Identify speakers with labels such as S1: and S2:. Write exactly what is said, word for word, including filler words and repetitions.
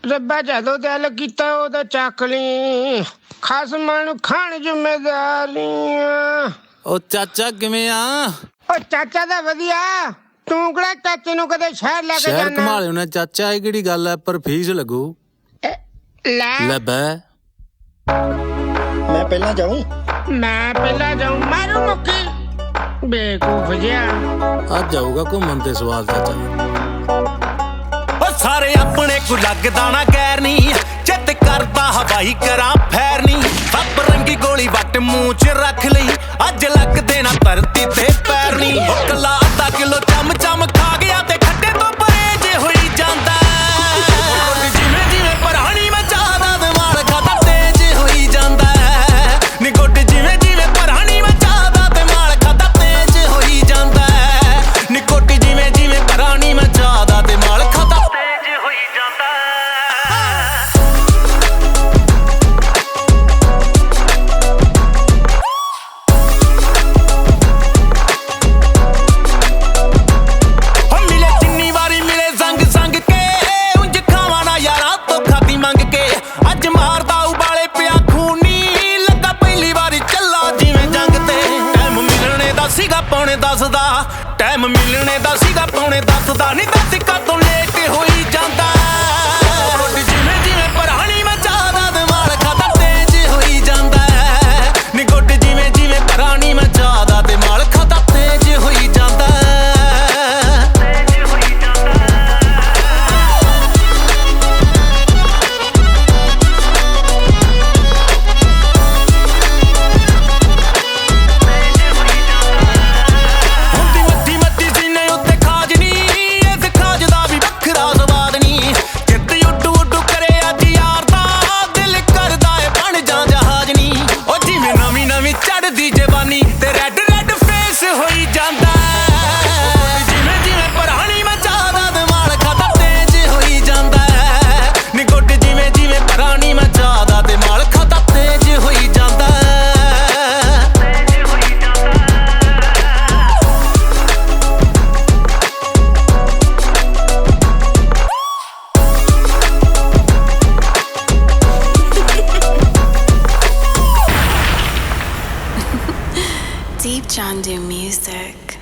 S1: ਰੱਬਾ ਜਦੋਂ ਦਿਲ ਕੀਤਾ ਉਦੋਂ ਚੱਕ ਲਈ ਖਸਮਾਂ ਨੂੰ ਖਾਣ ਜ਼ਿੰਮੇਦਾਰੀਆਂ।
S2: ਉਹ ਚਾਚਾ ਕਿਵੇਂ ਆ?
S1: ਉਹ ਚਾਚਾ ਦਾ ਵਧੀਆ, ਤੂੰ ਕਿਹੜਾ ਚਾਚੇ ਨੂੰ ਕਦੇ ਸ਼ਹਿਰ ਲੈ ਕੇ
S2: ਸ਼ਹਿਰ
S1: ਜਾਣਾ?
S2: ਘੁਮਾ ਲਿਓ ਨਾ ਚਾਚਾ, ਇਹ ਕਿਹੜੀ ਗੱਲ ਐ? ਪਰ ਫੀਸ ਲੱਗੂ।
S1: ਲੈ
S2: ਲੈ ਬੈ
S3: ਮੈਂ ਪਹਿਲਾਂ ਜਾਊਂ?
S1: ਮੈਂ ਪਹਿਲਾਂ ਜਾਊਂ? ਮਾਰੂ ਮੁੱਕੀ ਬੇਕੂਫ ਜਿਹਾ।
S2: ਅੱਜ ਜਾਊਗਾ ਘੁੰਮਣ ਤੇ ਸਵਾਦ ਚਾਚਾ।
S4: ਉਹ ਸਾਰੇ ਆਪਣੇ ਕੋ ਲੱਗਦਾ ਨਾ ਗੈਰ ਨੀ, ਚਿੱਤ ਕਰਦਾ ਹਵਾਈ ਕਰਾਂ ਫੈਰ ਨੀ। ਸੱਪ ਰੰਗੀ ਗੋਲੀ ਵੱਟ ਮੂੰਹ ਚ ਰੱਖ ਲਈ, ਅੱਜ ਲੱਗਦੇ ਨਾ ਧਰਤੀ ਤੇ ਪੈਰ ਨੀ। ਉਹ ਕੱਲਾ ਅੱਧਾ ਕਿਲੋ ਚਮ ਚਮ ਖਾ ਗਿਆ ਤੇ ਖੱਡੇ ਤੋਂ ਪਰੇ ਜੇ ਹੋਈ ਜਾਂਦਾ। ਜਿਵੇਂ ਜਿਵੇਂ ਪਰਾਣੀ ਮੈਂ ਚਾਹਦਾ ਦਿਮਾਗ ਖਾਦਾ ਤੇਜ ਹੋਈ ਜਾਂਦਾ। ਨੀ ਗੋਡ ਜਿਵੇਂ ਜਿਵੇਂ ਪਰਾਣੀ ਮੈਂ ਚਾਹਦਾ ਦਿਮਾਗ ਖਾਦਾ ਤੇਜ ਹੋਈ ਜਾਂਦਾ। ਨੀ ਗੋਡ ਜਿਵੇਂ ਜਿਵੇਂ ਪਰਾਣੀ ਮੈਂ ਚਾਹਦਾ ਦਿਮਾਗ ਖਾਦਾ ਤੇਜ ਹੋਈ ਜਾਂਦਾ। ਹੋ ਮਿਲੇ ਜਿੰਨੀ ਵਾਰੀ ਮਿਲੇ ਸੰਗ ਸੰਗ ਕੇ, ਉਂਝ ਖਾਵਾਂ ਨਾ ਯਾਰਾਂ ਤੋਂ ਖਾਦੀ ਮੰਗ ਕੇ। ਅੱਜ ਮਾਰਦਾ ਉਬਾਲੇ ਪਿਆ ਖੂਨੀ, ਲੱਗਾ ਪਹਿਲੀ ਵਾਰੀ ਚੱਲਾ ਜਿਵੇਂ ਜੰਗ ਤੇ। ਟਾਈਮ ਮਿਲਣੇ ਦਾ ਸੀਗਾ ਪੌਣੇ ਦਸ ਦਾ, ਟਾਈਮ ਮਿਲਣੇ ਦਾ ਸੀਗਾ ਪੌਣੇ ਦਸ ਦਾ। ਨੀ ਦੱਸ ਕਦੋਂ ਲੇਟ ਹੋਈ ਜਾਂਦਾ। ਜਿਵੇਂ ਜਿਵੇਂ ਪਰਾਣੀ ਮੈਂ ਚਾਹਦਾ ਦਿਮਾਗ ਖਾਦਾ ਤੇਜ ਹੋਈ ਜਾਂਦਾ। ਨੀ ਗੋਡ ਜਿਵੇਂ ਜਿਵੇਂ ਪਰਾਣੀ ਮੈਂ ਚਾਹਦਾ ਦਿਮਾਗ ਖਾਦਾ ਤੇਜ ਹੋਈ ਜਾਂਦਾ। ਤੇਜ ਹੋਈ ਜਾਂਦਾ। ਹੁੰਦੀ ਮੱਠੀ ਮੱਠੀ ਸੀਨੇ ਉੱਤੇ ਖਾਜ ਨੀ, ਇਸ ਖਾਜ ਦਾ ਵੀ ਵੱਖਰਾ ਸਵਾਦ ਨੀ। ਜਿੱਦ ਉੱਡੂ ਉੱਡੂ ਕਰੇ ਅੱਜ ਯਾਰ ਦਾ, ਦਿਲ ਕਰਦਾ ਏ ਬਣ ਜਾ ਜਹਾਜ਼ ਨੀ। ਉਹ ਜਿਵੇਂ ਨਵੀਂ ਨਵੀਂ ਚੜ੍ਹਦੀ ਜਵਾਨੀ ਤੇ ਰੈੱਡ ਰੈੱਡ ਫੇਸ ਹੋਈ ਜਾਂਦਾ। ਜਿਵੇਂ ਜਿਵੇਂ ਪਰਾਣੀ ਮੈਂ ਚਾਹਦਾ ਦਿਮਾਗ ਖਾਦਾ ਤੇਜ ਹੋਈ ਜਾਂਦਾ। ਨੀ ਗੋਡ ਜਿਵੇਂ ਜਿਵੇਂ ਪਰਾਣੀ ਮੈਂ ਚਾਹਦਾ ਦਿਮਾਗ ਖਾਦਾ ਤੇਜ ਹੋਈ ਜਾਂਦਾ। ਤੇਜ ਹੋਈ ਜਾਂਦਾ।
S5: Deep John Do Music.